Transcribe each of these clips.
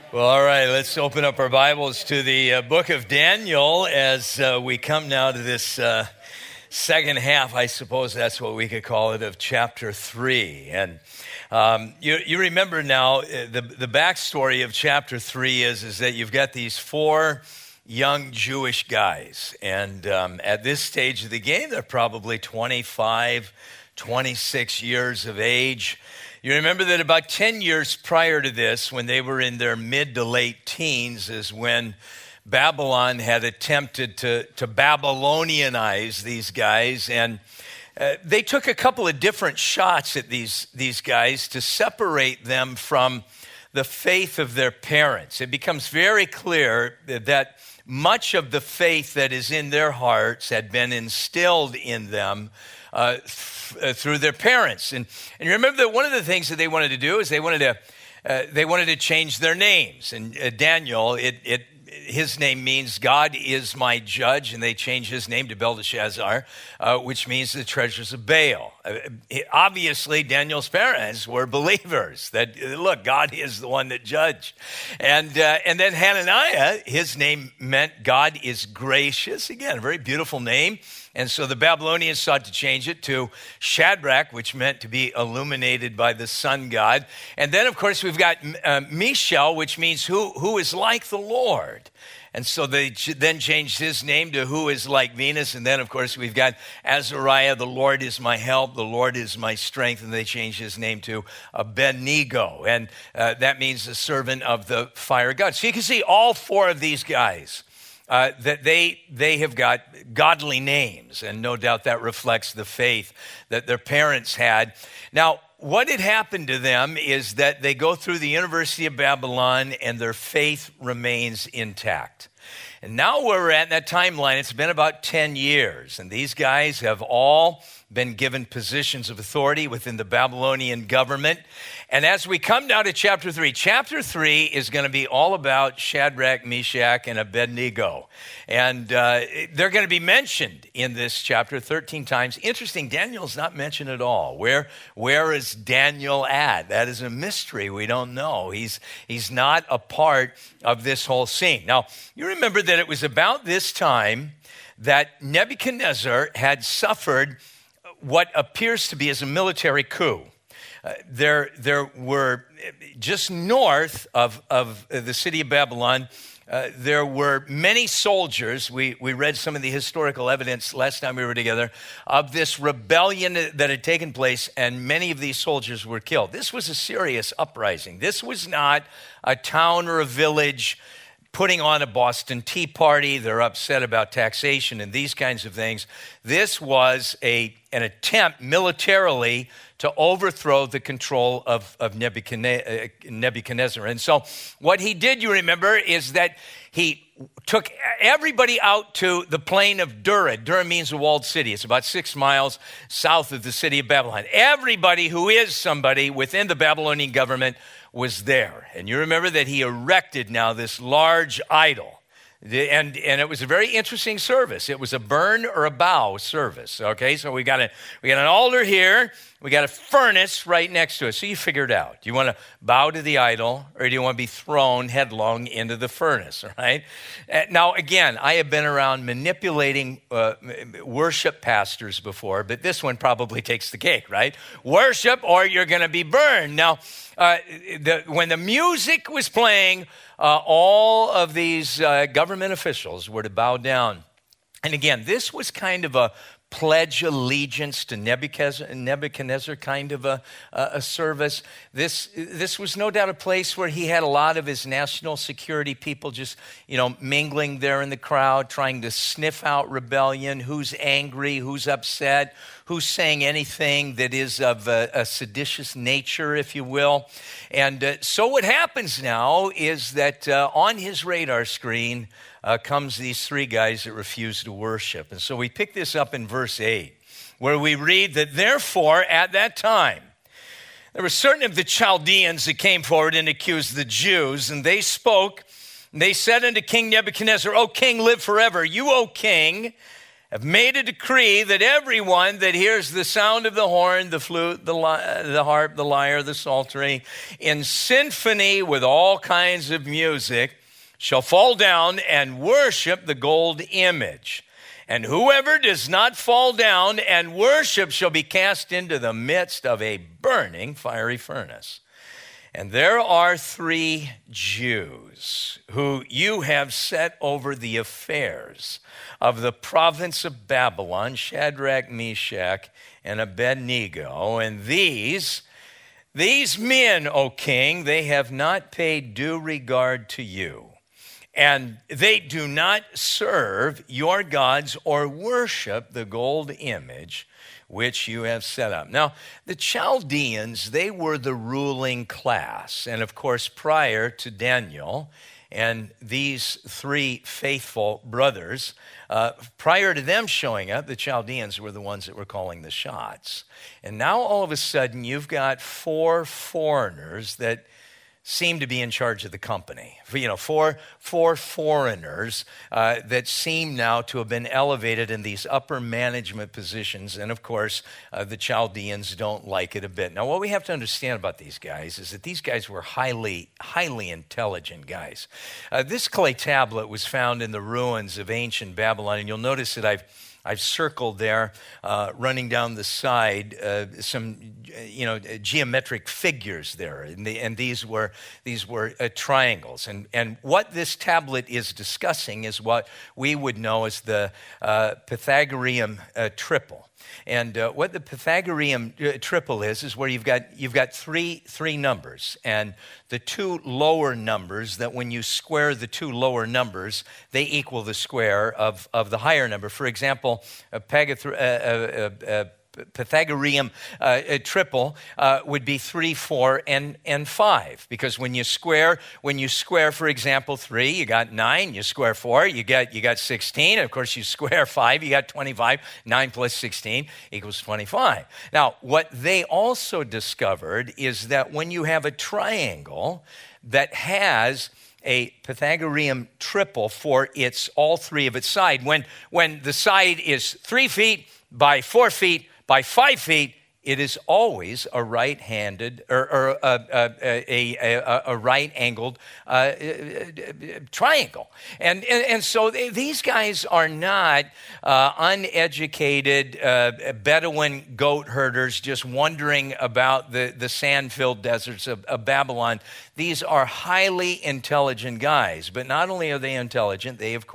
Well, all right, let's open up our Bibles to the book of Daniel as we come now to this second half, I suppose that's what we could call it, of chapter 3. And you remember now, the backstory of chapter 3 is that you've got these four young Jewish guys. And at this stage of the game, they're probably 25, 26 years of age. You remember that about 10 years prior to this, when they were in their mid to late teens, is when Babylon had attempted to Babylonianize these guys. And they took a couple of different shots at these guys to separate them from the faith of their parents. It becomes very clear that much of the faith that is in their hearts had been instilled in them through their parents. And you remember that one of the things that they wanted to do is they wanted to change their names. And Daniel, his name means God is my judge, and they changed his name to Belteshazzar, which means the treasures of Baal. Obviously, Daniel's parents were believers that, look, God is the one that judged. And then Hananiah, his name meant God is gracious. Again, a very beautiful name. And so the Babylonians sought to change it to Shadrach, which meant to be illuminated by the sun god. And then, of course, we've got Mishael, which means who is like the Lord. And so they then changed his name to who is like Venus. And then, of course, we've got Azariah, the Lord is my help, the Lord is my strength. And they changed his name to Abednego. And that means the servant of the fire god. So you can see all four of these guys. That they have got godly names, and no doubt that reflects the faith that their parents had. Now, what had happened to them is that they go through the University of Babylon and their faith remains intact. And now we're at that timeline, it's been about 10 years, and these guys have all been given positions of authority within the Babylonian government. And as we come down to chapter 3 is going to be all about Shadrach, Meshach, and Abednego. And they're going to be mentioned in this chapter 13 times. Interesting, Daniel's not mentioned at all. Where is Daniel at? That is a mystery. We don't know. He's not a part of this whole scene. Now, you remember that it was about this time that Nebuchadnezzar had suffered what appears to be as a military coup. There were, just north of the city of Babylon, there were many soldiers. We read some of the historical evidence last time we were together of this rebellion that had taken place, and many of these soldiers were killed. This was a serious uprising. This was not a town or a village putting on a Boston Tea Party. They're upset about taxation and these kinds of things. This was an attempt militarily to overthrow the control of Nebuchadnezzar. And so what he did, you remember, is that he took everybody out to the plain of Dura. Dura means a walled city. It's about 6 miles south of the city of Babylon. Everybody who is somebody within the Babylonian government was there. And you remember that he erected now this large idol. And it was a very interesting service. It was a burn or a bow service. Okay, so we got an altar here. We got a furnace right next to it. So you figure it out. Do you want to bow to the idol, or do you want to be thrown headlong into the furnace? Right? Now, again, I have been around manipulating worship pastors before, but this one probably takes the cake, right? Worship, or you're going to be burned. Now, when the music was playing, all of these government officials were to bow down. And again, this was kind of a pledge allegiance to Nebuchadnezzar kind of a service. This was no doubt a place where he had a lot of his national security people just, mingling there in the crowd, trying to sniff out rebellion, who's angry, who's upset, who's saying anything that is of a seditious nature, if you will. And so what happens now is that on his radar screen comes these three guys that refuse to worship. And so we pick this up in verse 8, where we read that, therefore, at that time, there were certain of the Chaldeans that came forward and accused the Jews, and they spoke, and they said unto King Nebuchadnezzar, O king, live forever. You, O king, have made a decree that everyone that hears the sound of the horn, the flute, the harp, the lyre, the psaltery, in symphony with all kinds of music, shall fall down and worship the gold image. And whoever does not fall down and worship shall be cast into the midst of a burning fiery furnace. And there are 3 Jews who you have set over the affairs of the province of Babylon, Shadrach, Meshach, and Abednego. And these men, O king, they have not paid due regard to you. And they do not serve your gods or worship the gold image which you have set up. Now, the Chaldeans, they were the ruling class. And of course, prior to Daniel and these 3 faithful brothers, prior to them showing up, the Chaldeans were the ones that were calling the shots. And now all of a sudden, you've got 4 foreigners that seem to be in charge of the company. Four foreigners that seem now to have been elevated in these upper management positions. And of course, the Chaldeans don't like it a bit. Now, what we have to understand about these guys is that these guys were highly intelligent guys. This clay tablet was found in the ruins of ancient Babylon, and you'll notice that I've circled there, running down the side, some geometric figures there, and these were triangles. And what this tablet is discussing is what we would know as the Pythagorean triple. And what the Pythagorean triple is where you've got three numbers, and the 2 lower numbers, that when you square the 2 lower numbers, they equal the square of the higher number. For example, Pythagorean triple would be 3, 4, and 5. Because when you square, for example, 3, you got 9. You square 4, you got 16. And of course, you square 5, you got 25. 9 plus 16 equals 25. Now, what they also discovered is that when you have a triangle that has a Pythagorean triple for all 3 of its sides, when the side is 3 feet by 4 feet by 5 feet, it is always a right-handed or a right-angled triangle. And so these guys are not uneducated Bedouin goat herders just wandering about the sand-filled deserts of Babylon. These are highly intelligent guys. But not only are they intelligent,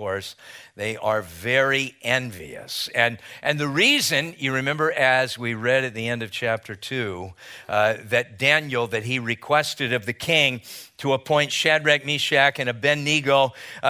they are very envious. And the reason, you remember as we read at the end of chapter 2, that Daniel, that he requested of the king to appoint Shadrach, Meshach, and Abednego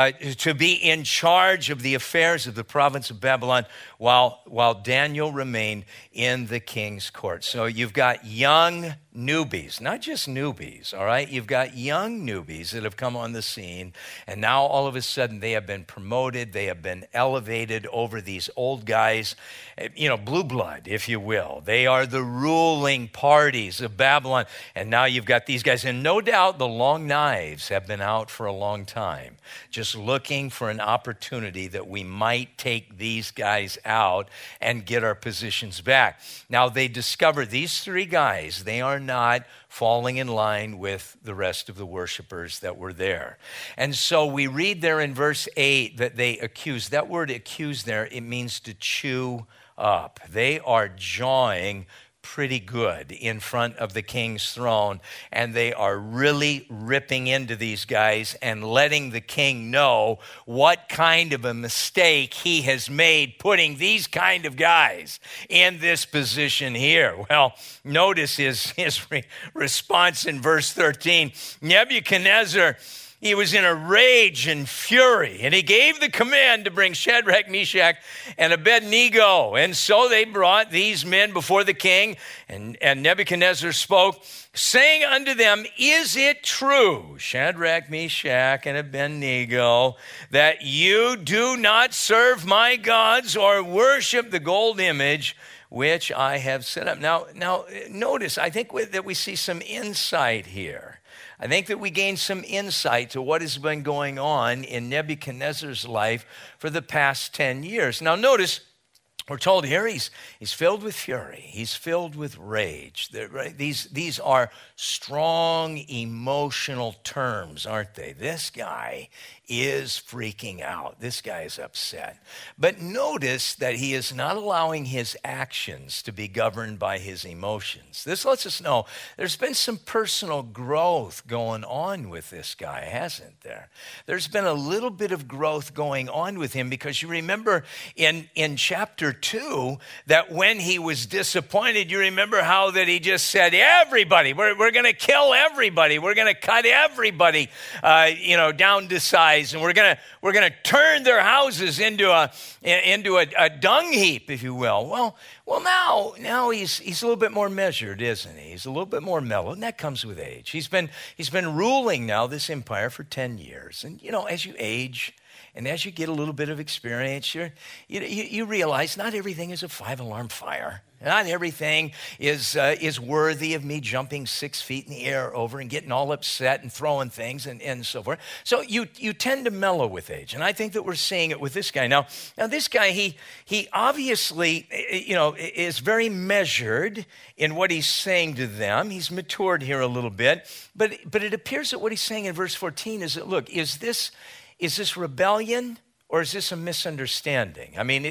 to be in charge of the affairs of the province of Babylon while Daniel remained in the king's court. So you've got young newbies, not just newbies, all right? You've got young newbies that have come on the scene, and now all of a sudden they have been promoted, they have been elevated over these old guys, blue blood, if you will. They are the ruling parties of Babylon, and now you've got these guys, and no doubt the long knives have been out for a long time, just looking for an opportunity that we might take these guys out and get our positions back. Now they discover these 3 guys, they are not falling in line with the rest of the worshipers that were there. And so we read there in verse 8 that they accuse. That word accuse there, it means to chew up. They are jawing pretty good in front of the king's throne, and they are really ripping into these guys and letting the king know what kind of a mistake he has made putting these kind of guys in this position here. Well, notice his response in verse 13. Nebuchadnezzar, he was in a rage and fury, and he gave the command to bring Shadrach, Meshach, and Abednego. And so they brought these men before the king, and Nebuchadnezzar spoke, saying unto them, is it true, Shadrach, Meshach, and Abednego, that you do not serve my gods or worship the gold image which I have set up? Now notice, I think that we see some insight here. I think that we gain some insight to what has been going on in Nebuchadnezzar's life for the past 10 years. Now notice, We're told here he's filled with fury. He's filled with rage. Right? These are strong emotional terms, aren't they? This guy is freaking out. This guy is upset. But notice that he is not allowing his actions to be governed by his emotions. This lets us know there's been some personal growth going on with this guy, hasn't there? There's been a little bit of growth going on with him, because you remember in chapter 2 that when he was disappointed, you remember how that he just said, everybody, we're going to kill everybody. We're going to cut everybody, down to size. And we're gonna turn their houses into a dung heap, if you will. Well, now he's a little bit more measured, isn't he? He's a little bit more mellow, and that comes with age. He's been ruling now this empire for 10 years, and as you age and as you get a little bit of experience, you realize not everything is a 5-alarm fire. Not everything is worthy of me jumping 6 feet in the air over and getting all upset and throwing things and so forth. So you tend to mellow with age. And I think that we're seeing it with this guy. Now this guy, he obviously, is very measured in what he's saying to them. He's matured here a little bit. But it appears that what he's saying in verse 14 is that, look, is this rebellion or is this a misunderstanding? I mean,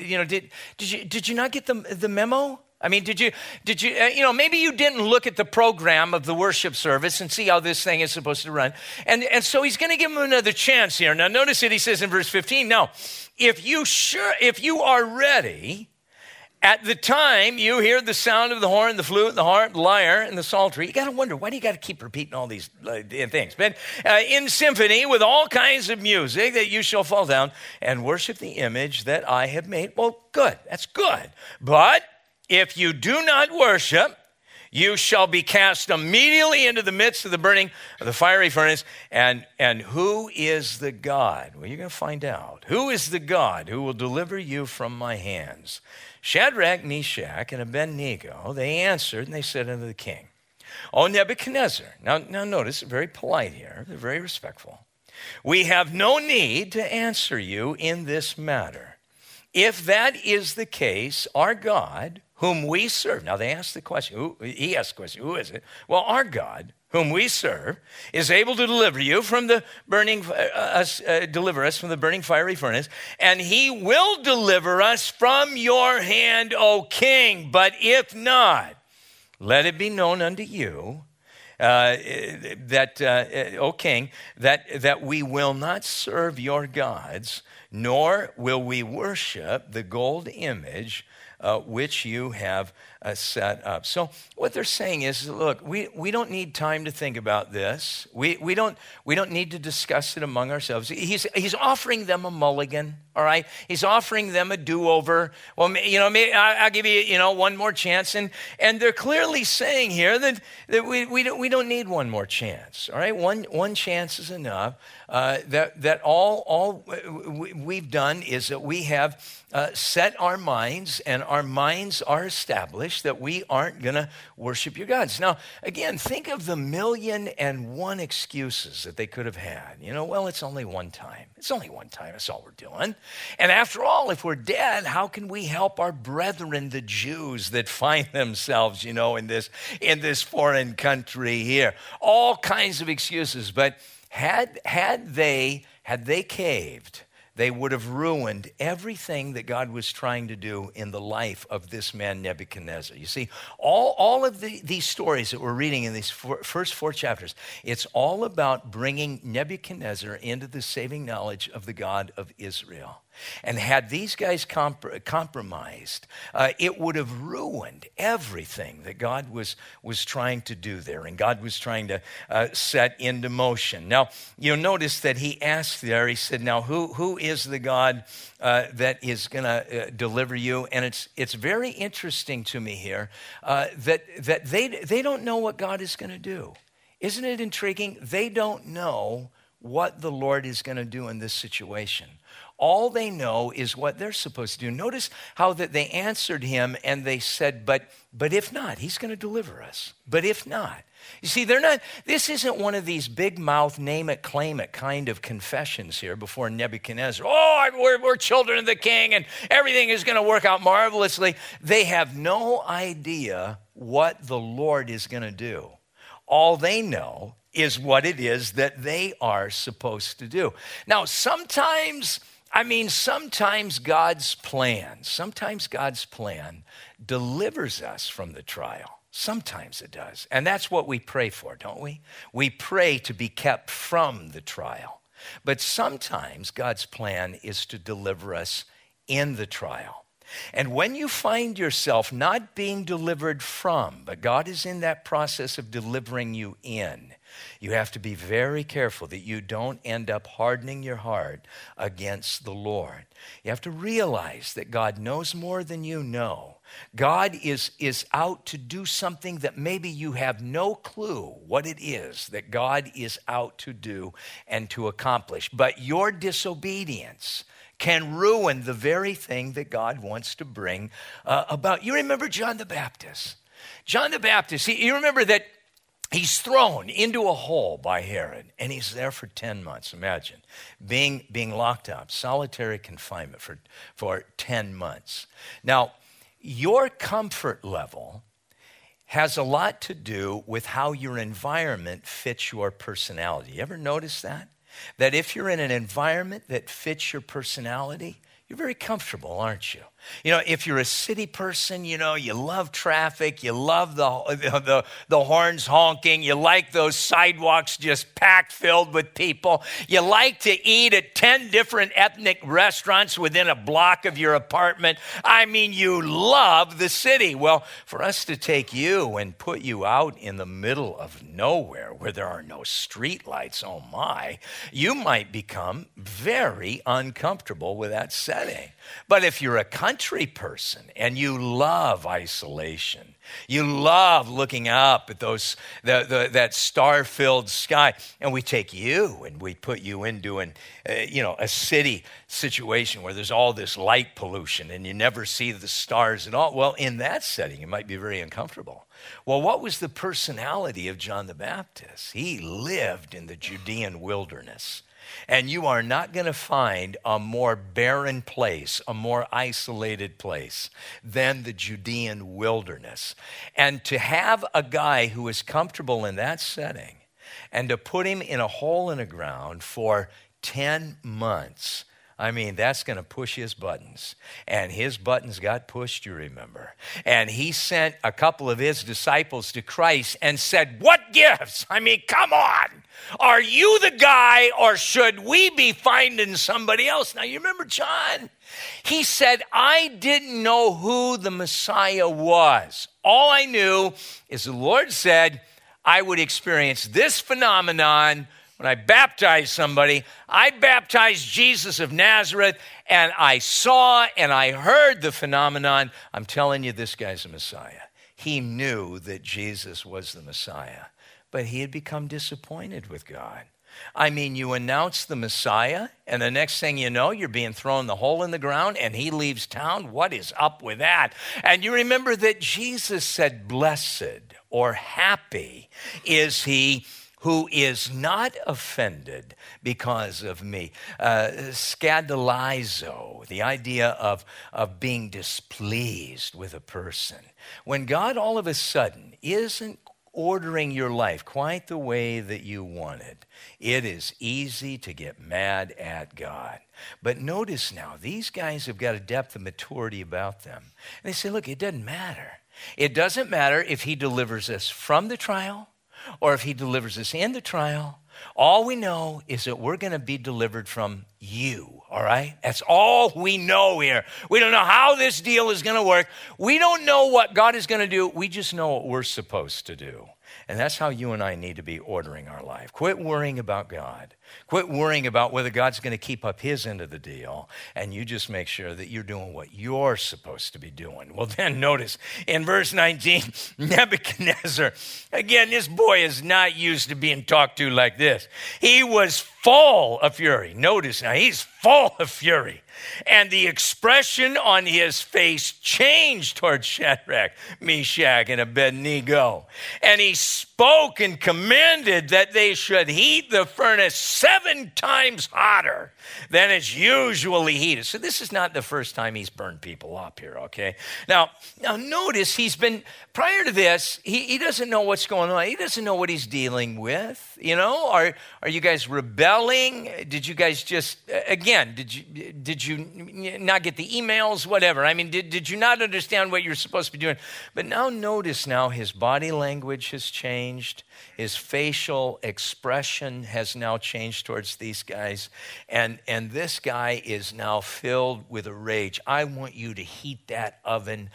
did you not get the memo? I mean, did you, maybe you didn't look at the program of the worship service and see how this thing is supposed to run. And so he's going to give him another chance here. Now, notice that he says in verse 15, now, if you are ready, at the time you hear the sound of the horn, the flute, the harp, the lyre, and the psaltery, you got to wonder, why do you got to keep repeating all these things? But in symphony with all kinds of music, that you shall fall down and worship the image that I have made. Well, good. That's good. But if you do not worship, you shall be cast immediately into the midst of the burning of the fiery furnace. And who is the God? Well, you're going to find out. Who is the God who will deliver you from my hands? Shadrach, Meshach, and Abednego, they answered, and they said unto the king, O Nebuchadnezzar. Now notice, they're very polite here. They're very respectful. We have no need to answer you in this matter. If that is the case, our God, whom we serve. Now they ask the question, he asked the question, who is it? Well, our God, whom we serve, is able to deliver you from the burning, deliver us from the burning fiery furnace, and he will deliver us from your hand, O king. But if not, let it be known unto you, O king, that we will not serve your gods, nor will we worship the gold image which you have set up. So what they're saying is, look, we don't need time to think about this. We don't need to discuss it among ourselves. He's offering them a mulligan, all right? He's offering them a do-over. Well, maybe I'll give you, one more chance. And they're clearly saying here that we don't need one more chance, all right? One chance is enough. That all we've done is that we have set our minds, and our minds are established that we aren't going to worship your gods. Now, again, think of the 1,000,001 excuses that they could have had. Well, it's only one time. It's only one time. That's all we're doing. And after all, if we're dead, how can we help our brethren, the Jews, that find themselves, in this foreign country here? All kinds of excuses. But had they caved, they would have ruined everything that God was trying to do in the life of this man Nebuchadnezzar. You see, all of these stories that we're reading in these first 4 chapters, it's all about bringing Nebuchadnezzar into the saving knowledge of the God of Israel. And had these guys compromised, it would have ruined everything that God was trying to do there, and God was trying to set into motion. Now, you'll notice that he asked there, he said, now, who is the God that is going to deliver you? And it's very interesting to me here that they don't know what God is going to do. Isn't it intriguing? They don't know what the Lord is going to do in this situation. All they know is what they're supposed to do. Notice how that they answered him and they said, but if not, he's going to deliver us. But if not. You see, this isn't one of these big mouth, name it, claim it kind of confessions here before Nebuchadnezzar. We're children of the king and everything is going to work out marvelously. They have no idea what the Lord is going to do. All they know is what it is that they are supposed to do. Now, sometimes God's plan delivers us from the trial. Sometimes it does. And that's what we pray for, don't we? We pray to be kept from the trial. But sometimes God's plan is to deliver us in the trial. And when you find yourself not being delivered from, but God is in that process of delivering you in, you have to be very careful that you don't end up hardening your heart against the Lord. You have to realize that God knows more than you know. God is out to do something that maybe you have no clue what it is that God is out to do and to accomplish. But your disobedience can ruin the very thing that God wants to bring about. You remember John the Baptist. John the Baptist, you remember that he's thrown into a hole by Herod, and he's there for 10 months. Imagine being locked up, solitary confinement for 10 months. Now, your comfort level has a lot to do with how your environment fits your personality. You ever notice that? That if you're in an environment that fits your personality, you're very comfortable, aren't you? You know, if you're a city person, you know, you love traffic, you love the horns honking, you like those sidewalks just packed filled with people, you like to eat at 10 different ethnic restaurants within a block of your apartment. I mean, you love the city. Well, for us to take you and put you out in the middle of nowhere where there are no street lights, oh my, you might become very uncomfortable with that setting. But if you're a country person and you love isolation, you love looking up at that star-filled sky, and we take you and we put you into a city situation where there's all this light pollution and you never see the stars at all. Well, in that setting, you might be very uncomfortable. Well, what was the personality of John the Baptist? He lived in the Judean wilderness. And you are not going to find a more barren place, a more isolated place than the Judean wilderness. And to have a guy who is comfortable in that setting and to put him in a hole in the ground for 10 months, I mean, that's going to push his buttons. And his buttons got pushed, you remember. And he sent a couple of his disciples to Christ and said, "What gives? I mean, come on. Are you the guy, or should we be finding somebody else?" Now, you remember John? He said, "I didn't know who the Messiah was. All I knew is the Lord said I would experience this phenomenon when I baptized somebody. I baptized Jesus of Nazareth, and I saw and I heard the phenomenon. I'm telling you, this guy's a Messiah." He knew that Jesus was the Messiah, but he had become disappointed with God. I mean, you announce the Messiah, and the next thing you know, you're being thrown the hole in the ground, and he leaves town. What is up with that? And you remember that Jesus said, "Blessed," or happy, is he who is not offended because of me. Scandalizo, the idea of being displeased with a person. When God all of a sudden isn't ordering your life quite the way that you wanted, it is easy to get mad at God. But notice now, these guys have got a depth of maturity about them. And they say, look, it doesn't matter. It doesn't matter if he delivers us from the trial or if he delivers us in the trial. All we know is that we're going to be delivered from you, all right? That's all we know here. We don't know how this deal is going to work. We don't know what God is going to do. We just know what we're supposed to do. And that's how you and I need to be ordering our life. Quit worrying about God. Quit worrying about whether God's going to keep up his end of the deal, and you just make sure that you're doing what you're supposed to be doing. Well, then notice in verse 19, Nebuchadnezzar, again, this boy is not used to being talked to like this. He was full of fury. Notice now, he's full of fury. And the expression on his face changed towards Shadrach, Meshach, and Abednego. And he spoke and commanded that they should heat the furnace 7 times hotter than it's usually heated. So this is not the first time he's burned people up here, okay? Now notice prior to this, he doesn't know what's going on. He doesn't know what he's dealing with. You know, are you guys rebelling? Did you guys just, again, did you not get the emails? Whatever. I mean, did you not understand what you're supposed to be doing? But now notice his body language has changed. His facial expression has now changed towards these guys. And this guy is now filled with a rage. I want you to heat that oven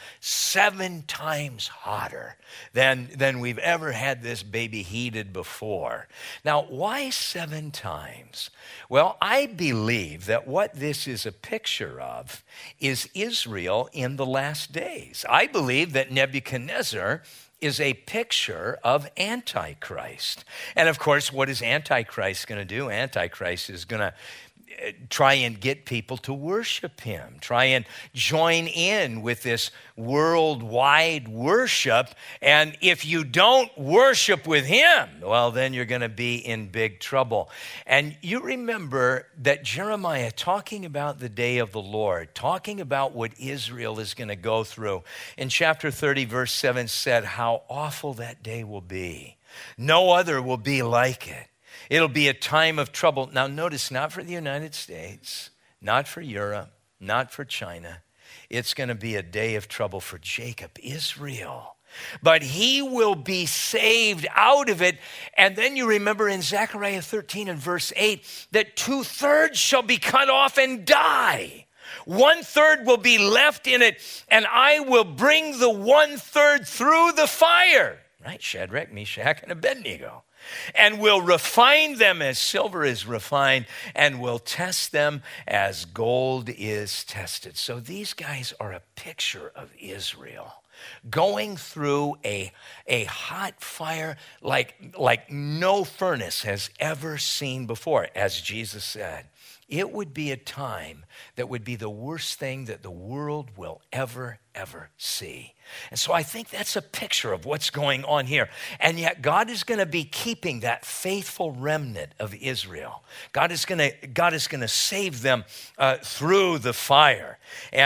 7 times hotter than we've ever had this baby heated before. Now, why 7 times? Well, I believe that what this is a picture of is Israel in the last days. I believe that Nebuchadnezzar is a picture of Antichrist. And of course, what is Antichrist going to do? Antichrist is going to try and get people to worship him, try and join in with this worldwide worship. And if you don't worship with him, well, then you're going to be in big trouble. And you remember that Jeremiah, talking about the day of the Lord, talking about what Israel is going to go through, in chapter 30, verse 7 said how awful that day will be. No other will be like it. It'll be a time of trouble. Now notice, not for the United States, not for Europe, not for China. It's going to be a day of trouble for Jacob, Israel. But he will be saved out of it. And then you remember in Zechariah 13 and verse 8 that 2/3 shall be cut off and die. 1/3 will be left in it, and I will bring the 1/3 through the fire. Right? Shadrach, Meshach, and Abednego. And will refine them as silver is refined, and will test them as gold is tested. So these guys are a picture of Israel going through a hot fire like no furnace has ever seen before. As Jesus said, it would be a time that would be the worst thing that the world will ever see. And so I think that's a picture of what's going on here. And yet God is going to be keeping that faithful remnant of Israel. God is going to save them through the fire.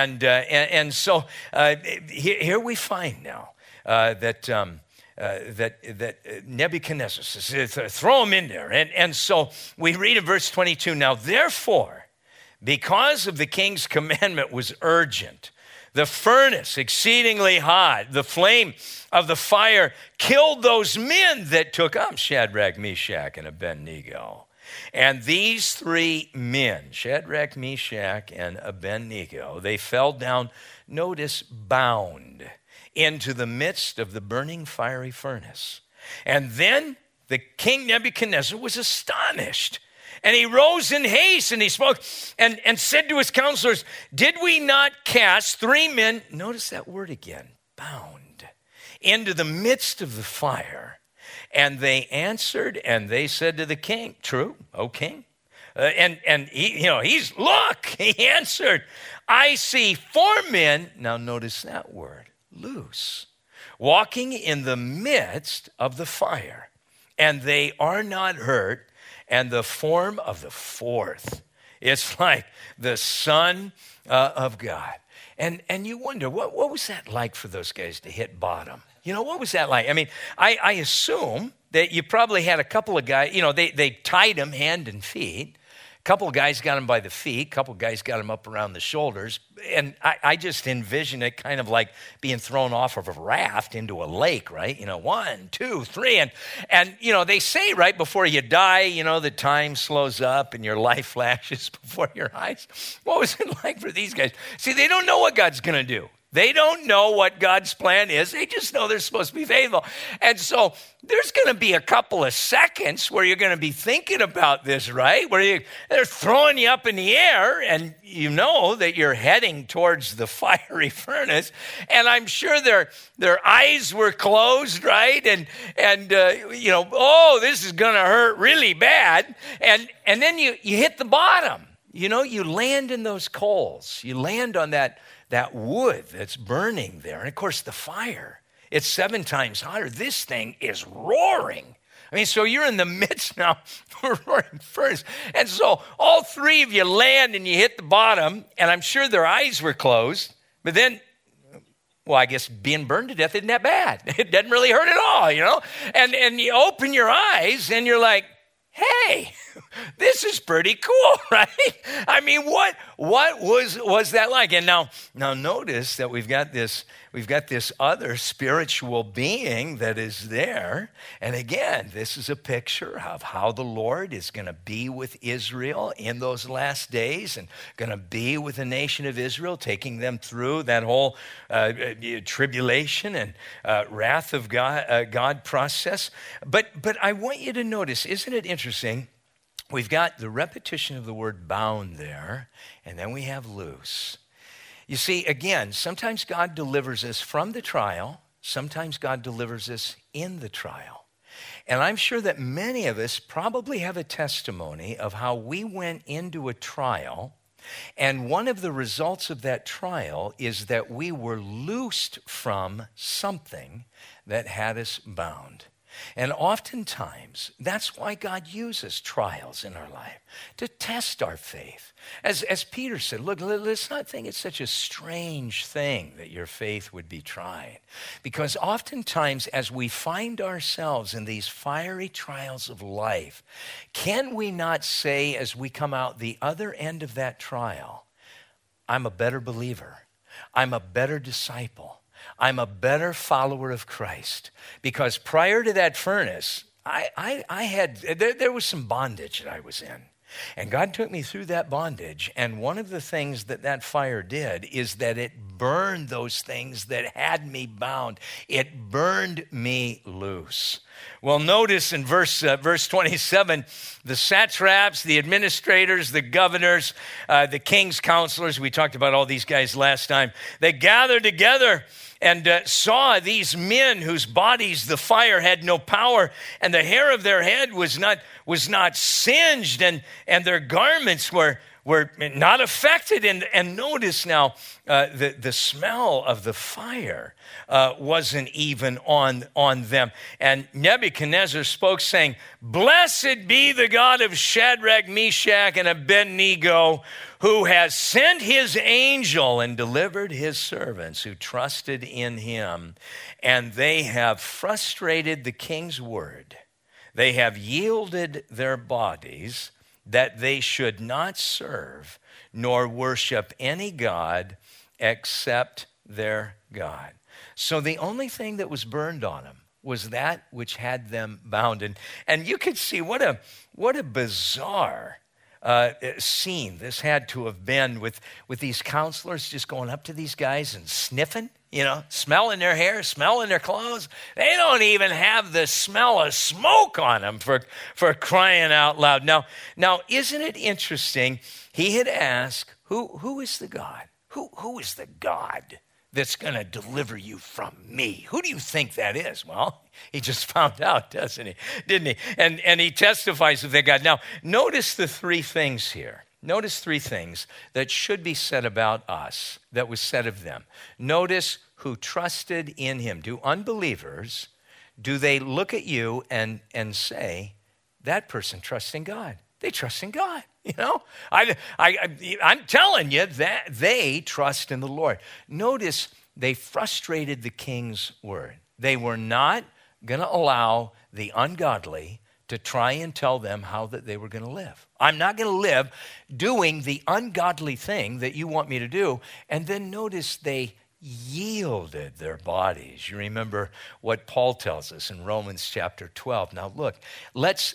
And so here we find now that Nebuchadnezzar says, throw him in there. And so we read in verse 22, now therefore, because of the king's commandment was urgent, the furnace exceedingly hot, the flame of the fire killed those men that took up Shadrach, Meshach, and Abednego. And these 3 men, Shadrach, Meshach, and Abednego, they fell down, notice, bound into the midst of the burning fiery furnace. And then the king Nebuchadnezzar was astonished. And he rose in haste and he spoke and said to his counselors, did we not cast 3 men, notice that word again, bound, into the midst of the fire? And they answered and they said to the king, true, O king. And he, he answered, I see 4 men, now notice that word, loose, walking in the midst of the fire, and they are not hurt. And the form of the 4th, it's like the Son of God. And you wonder, what was that like for those guys to hit bottom? You know, what was that like? I mean, I assume that you probably had a couple of guys, they tied him hand and feet. A couple of guys got him by the feet. A couple of guys got him up around the shoulders. And I just envision it kind of like being thrown off of a raft into a lake, right? 1, 2, 3. And they say right before you die, the time slows up and your life flashes before your eyes. What was it like for these guys? See, they don't know what God's going to do. They don't know what God's plan is. They just know they're supposed to be faithful. And so there's going to be a couple of seconds where you're going to be thinking about this, right? Where they're throwing you up in the air and you know that you're heading towards the fiery furnace. And I'm sure their eyes were closed, right? And oh, this is going to hurt really bad. And then you hit the bottom. You land in those coals. You land on that wood that's burning there. And of course, the fire, it's 7 times hotter. This thing is roaring. I mean, so you're in the midst now of a roaring furnace. And so all 3 of you land and you hit the bottom, and I'm sure their eyes were closed. But then, well, I guess being burned to death isn't that bad. It doesn't really hurt at all, And you open your eyes and you're like, hey, this is pretty cool, right? I mean, what was that like? And now notice that we've got this other spiritual being that is there. And again, this is a picture of how the Lord is going to be with Israel in those last days and going to be with the nation of Israel, taking them through that whole tribulation and wrath of God process. But I want you to notice, isn't it interesting? We've got the repetition of the word bound there, and then we have loose. You see, again, sometimes God delivers us from the trial. Sometimes God delivers us in the trial. And I'm sure that many of us probably have a testimony of how we went into a trial, and one of the results of that trial is that we were loosed from something that had us bound. And oftentimes, that's why God uses trials in our life, to test our faith. As Peter said, look, let's not think it's such a strange thing that your faith would be tried. Because oftentimes, as we find ourselves in these fiery trials of life, can we not say as we come out the other end of that trial, I'm a better believer, I'm a better disciple, I'm a better follower of Christ? Because prior to that furnace, there was some bondage that I was in. And God took me through that bondage. And one of the things that fire did is that it burned those things that had me bound. It burned me loose. Well, notice in verse 27, the satraps, the administrators, the governors, the king's counselors, we talked about all these guys last time, they gathered together and saw these men whose bodies the fire had no power, and the hair of their head was not singed, and their garments were not affected. And notice now, the smell of the fire wasn't even on them. And Nebuchadnezzar spoke, saying, "Blessed be the God of Shadrach, Meshach, and Abednego, who has sent his angel and delivered his servants who trusted in him. And they have frustrated the king's word. They have yielded their bodies that they should not serve nor worship any god except their God." So the only thing that was burned on them was that which had them bound. And you could see what a bizarre scene this had to have been with these counselors just going up to these guys and sniffing, smelling their hair, smelling their clothes. They don't even have the smell of smoke on them for crying out loud. Now, isn't it interesting? He had asked, who is the God? Who is the God that's going to deliver you from me? Who do you think that is? Well, he just found out, didn't he? And he testifies of that God. Now, notice the 3 things here. Notice 3 things that should be said about us that was said of them. Notice who trusted in him. Do unbelievers, do they look at you and say, that person trusts in God? They trust in God. I'm telling you that they trust in the Lord. Notice they frustrated the king's word. They were not going to allow the ungodly to try and tell them how that they were going to live. I'm not going to live doing the ungodly thing that you want me to do. And then notice they yielded their bodies. You remember what Paul tells us in Romans chapter 12. Now look, let's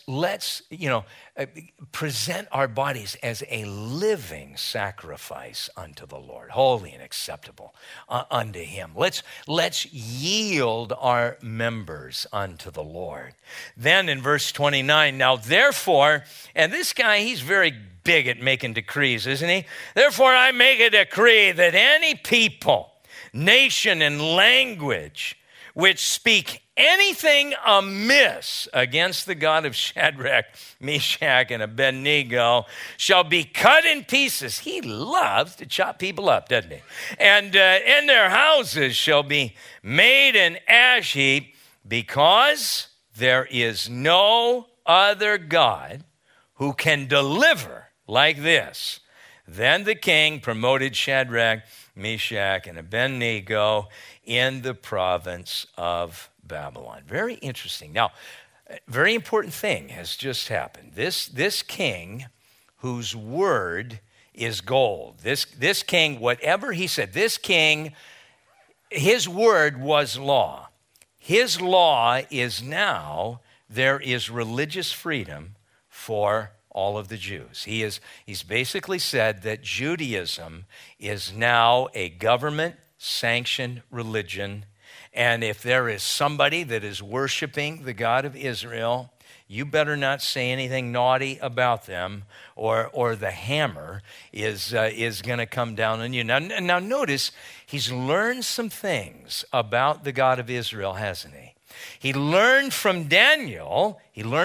present our bodies as a living sacrifice unto the Lord, holy and acceptable unto him. Let's yield our members unto the Lord. Then in verse 29, now therefore, and this guy, he's very big at making decrees, isn't he? Therefore I make a decree that any people, nation, and language which speak anything amiss against the God of Shadrach, Meshach, and Abednego shall be cut in pieces. He loves to chop people up, doesn't he? And in their houses shall be made an ash heap, because there is no other God who can deliver like this. Then the king promoted Shadrach, Meshach, and Abednego in the province of Babylon. Very interesting. Now, a very important thing has just happened. This king, whose word is gold, this king, whatever he said, this king, his word was law. His law is now, there is religious freedom for all of the Jews. He's basically said that Judaism is now a government-sanctioned religion, and if there is somebody that is worshiping the God of Israel, you better not say anything naughty about them, or the hammer is going to come down on you. Now notice, he's learned some things about the God of Israel, hasn't he? He learned from Daniel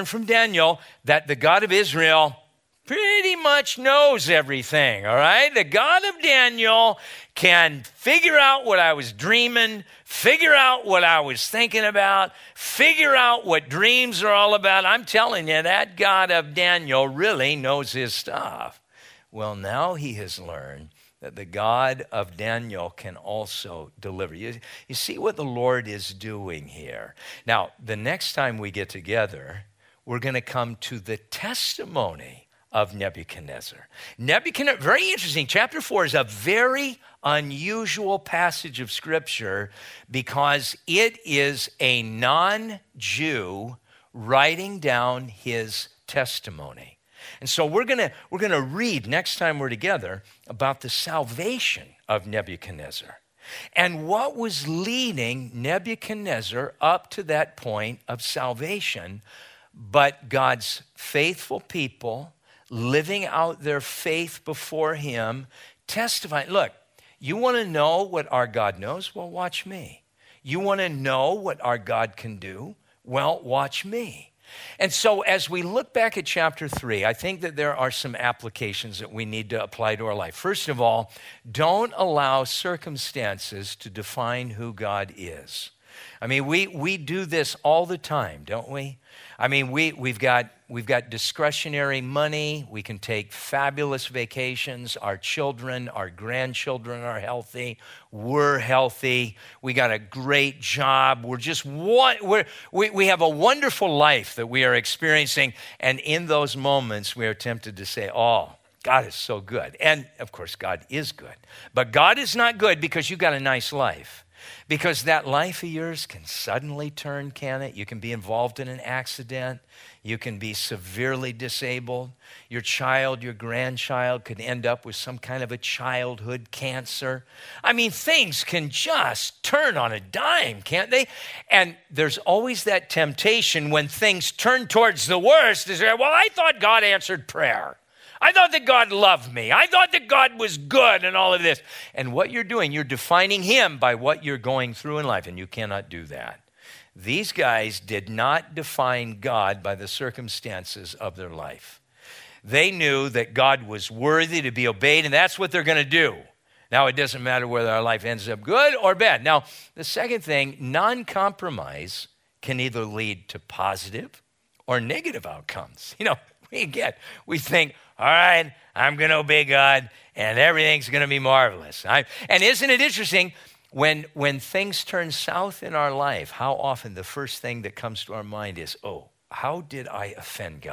that the God of Israel pretty much knows everything, all right? The God of Daniel can figure out what I was dreaming, figure out what I was thinking about, figure out what dreams are all about. I'm telling you, that God of Daniel really knows his stuff. Well, now he has learned that the God of Daniel can also deliver. You see what the Lord is doing here. Now, the next time we get together, we're going to come to the testimony of Nebuchadnezzar. Nebuchadnezzar, very interesting. Chapter 4 is a very unusual passage of Scripture because it is a non-Jew writing down his testimony. And so we're gonna read next time we're together about the salvation of Nebuchadnezzar and what was leading Nebuchadnezzar up to that point of salvation, but God's faithful people living out their faith before him, testifying. Look, you want to know what our God knows? Well, watch me. You want to know what our God can do? Well, watch me. And so as we look back at chapter 3, I think that there are some applications that we need to apply to our life. First of all, don't allow circumstances to define who God is. I mean, we do this all the time, don't we? I mean, we've got discretionary money. We can take fabulous vacations. Our children, our grandchildren are healthy. We're healthy. We got a great job. We have a wonderful life that we are experiencing. And in those moments, we are tempted to say, "Oh, God is so good." And of course, God is good. But God is not good because you got a nice life. Because that life of yours can suddenly turn, can it? You can be involved in an accident. You can be severely disabled. Your child, your grandchild could end up with some kind of a childhood cancer. I mean, things can just turn on a dime, can't they? And there's always that temptation when things turn towards the worst to say, "Well, I thought God answered prayer. I thought that God loved me. I thought that God was good and all of this." And what you're doing, you're defining him by what you're going through in life, and you cannot do that. These guys did not define God by the circumstances of their life. They knew that God was worthy to be obeyed, and that's what they're going to do. Now, it doesn't matter whether our life ends up good or bad. Now, the second thing, non-compromise can either lead to positive or negative outcomes. You know, we think, all right, I'm going to obey God, and everything's going to be marvelous. And isn't it interesting, when things turn south in our life, how often the first thing that comes to our mind is, "Oh, how did I offend God?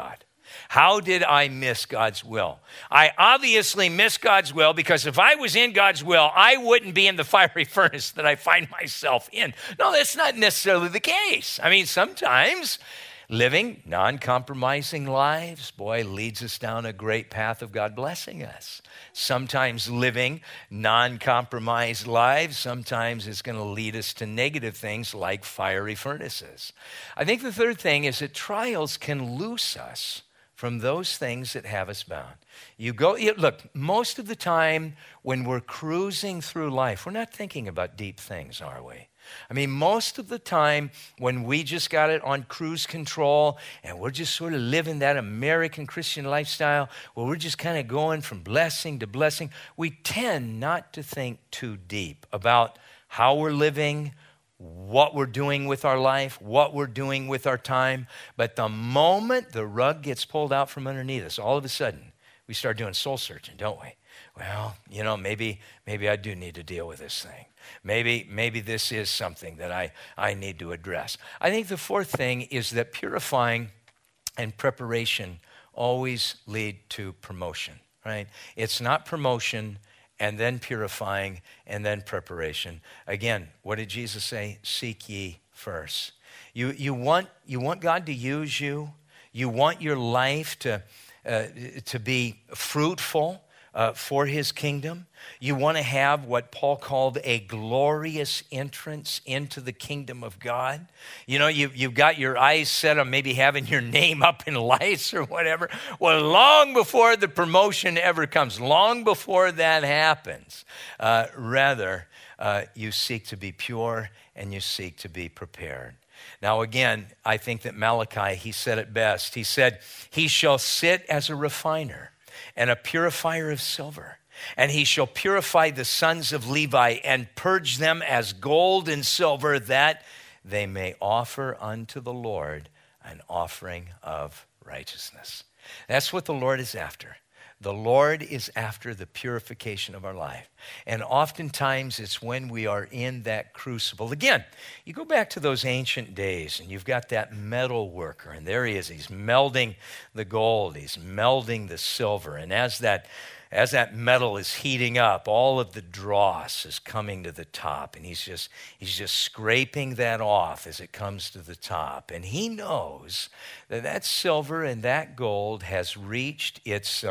How did I miss God's will? I obviously missed God's will because if I was in God's will, I wouldn't be in the fiery furnace that I find myself in. No, that's not necessarily the case. I mean, sometimes living non-compromising lives, boy, leads us down a great path of God blessing us. Sometimes living non-compromised lives, sometimes it's going to lead us to negative things like fiery furnaces. I think the third thing is that trials can loose us from those things that have us bound. Look, most of the time when we're cruising through life, we're not thinking about deep things, are we? I mean, most of the time when we just got it on cruise control and we're just sort of living that American Christian lifestyle where we're just kind of going from blessing to blessing, we tend not to think too deep about how we're living, what we're doing with our life, what we're doing with our time. But the moment the rug gets pulled out from underneath us, all of a sudden, we start doing soul searching, don't we? Well, maybe I do need to deal with this thing. Maybe this is something that I need to address. I think the fourth thing is that purifying and preparation always lead to promotion, right? It's not promotion and then purifying and then preparation. Again, what did Jesus say? Seek ye first. You want God to use you. You want your life to be fruitful for his kingdom. You want to have what Paul called a glorious entrance into the kingdom of God. You've got your eyes set on maybe having your name up in lights or whatever. Well, long before the promotion ever comes, long before that happens, you seek to be pure and you seek to be prepared. Now, again, I think that Malachi, he said it best. He said, he shall sit as a refiner and a purifier of silver, and he shall purify the sons of Levi and purge them as gold and silver, that they may offer unto the Lord an offering of righteousness. That's what the Lord is after. The Lord is after the purification of our life. And oftentimes it's when we are in that crucible. Again, you go back to those ancient days and you've got that metal worker, and there he is. He's melding the gold. He's melding the silver. And as that metal is heating up, all of the dross is coming to the top, and he's just scraping that off as it comes to the top. And he knows that silver and that gold has reached its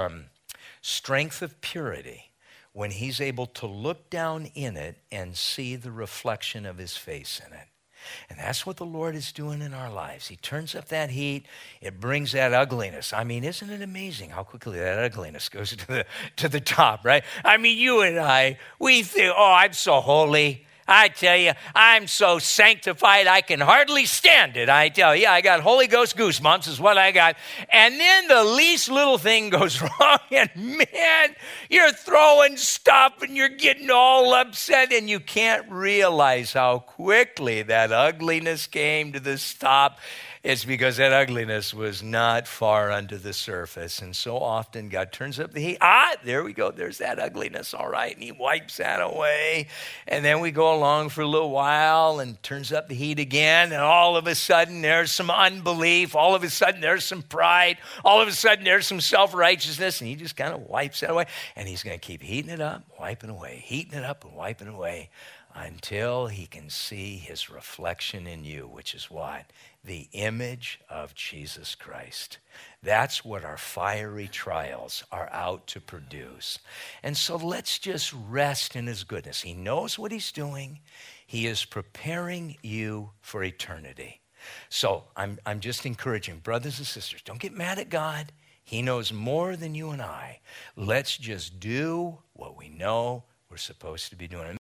strength of purity when he's able to look down in it and see the reflection of his face in it. And that's what the Lord is doing in our lives. He turns up that heat. It brings that ugliness. I mean, isn't it amazing how quickly that ugliness goes to the top, right? I mean, you and I, we think, oh, I'm so holy. I tell you, I'm so sanctified, I can hardly stand it. I tell you, I got Holy Ghost goosebumps is what I got. And then the least little thing goes wrong, and man, you're throwing stuff and you're getting all upset, and you can't realize how quickly that ugliness came to the top. It's because that ugliness was not far under the surface. And so often God turns up the heat. There we go. There's that ugliness. All right. And he wipes that away. And then we go along for a little while and turns up the heat again. And all of a sudden there's some unbelief. All of a sudden there's some pride. All of a sudden there's some self-righteousness. And he just kind of wipes that away. And he's going to keep heating it up, wiping away, heating it up and wiping away until he can see his reflection in you, which is what? The image of Jesus Christ. That's what our fiery trials are out to produce. And so let's just rest in his goodness. He knows what he's doing. He is preparing you for eternity. So I'm just encouraging brothers and sisters, don't get mad at God. He knows more than you and I. Let's just do what we know we're supposed to be doing.